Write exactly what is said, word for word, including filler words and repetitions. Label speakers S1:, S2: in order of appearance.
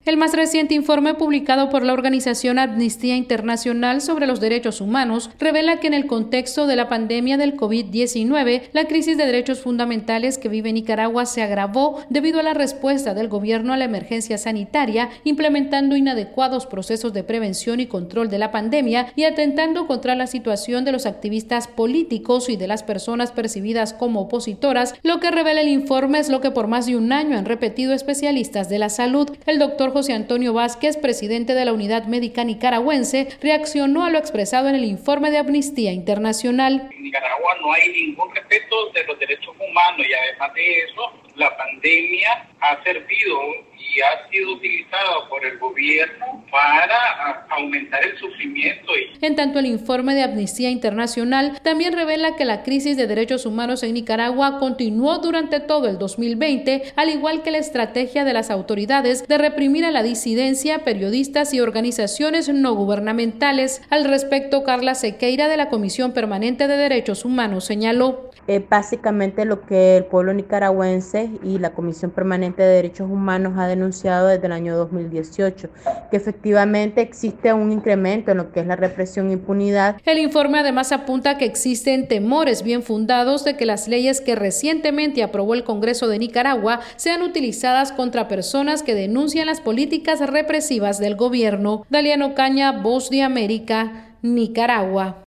S1: El más reciente informe publicado por la organización Amnistía Internacional sobre los Derechos Humanos revela que en el contexto de la pandemia del COVID diecinueve, la crisis de derechos fundamentales que vive Nicaragua se agravó debido a la respuesta del gobierno a la emergencia sanitaria, implementando inadecuados procesos de prevención y control de la pandemia y atentando contra la situación de los activistas políticos y de las personas percibidas como opositoras. Lo que revela el informe es lo que por más de un año han repetido especialistas de la salud. El doctor José Antonio Vázquez, presidente de la Unidad Médica Nicaragüense, reaccionó a lo expresado en el informe de Amnistía Internacional.
S2: En Nicaragua no hay ningún respeto de los derechos humanos y además de eso, la pandemia ha servido y ha sido utilizada por el gobierno para aumentar el sufrimiento.
S1: En tanto, el informe de Amnistía Internacional también revela que la crisis de derechos humanos en Nicaragua continuó durante todo el dos mil veinte, al igual que la estrategia de las autoridades de reprimir a la disidencia, periodistas y organizaciones no gubernamentales. Al respecto, Carla Sequeira, de la Comisión Permanente de Derechos Humanos, señaló.
S3: Eh, básicamente lo que el pueblo nicaragüense y la Comisión Permanente de Derechos Humanos ha denunciado desde el año dos mil dieciocho, que efectivamente existe un incremento en lo que es la represión e impunidad.
S1: El informe además apunta que existen temores bien fundados de que las leyes que recientemente aprobó el Congreso de Nicaragua sean utilizadas contra personas que denuncian las políticas represivas del gobierno. Daliano Caña, Voz de América, Nicaragua.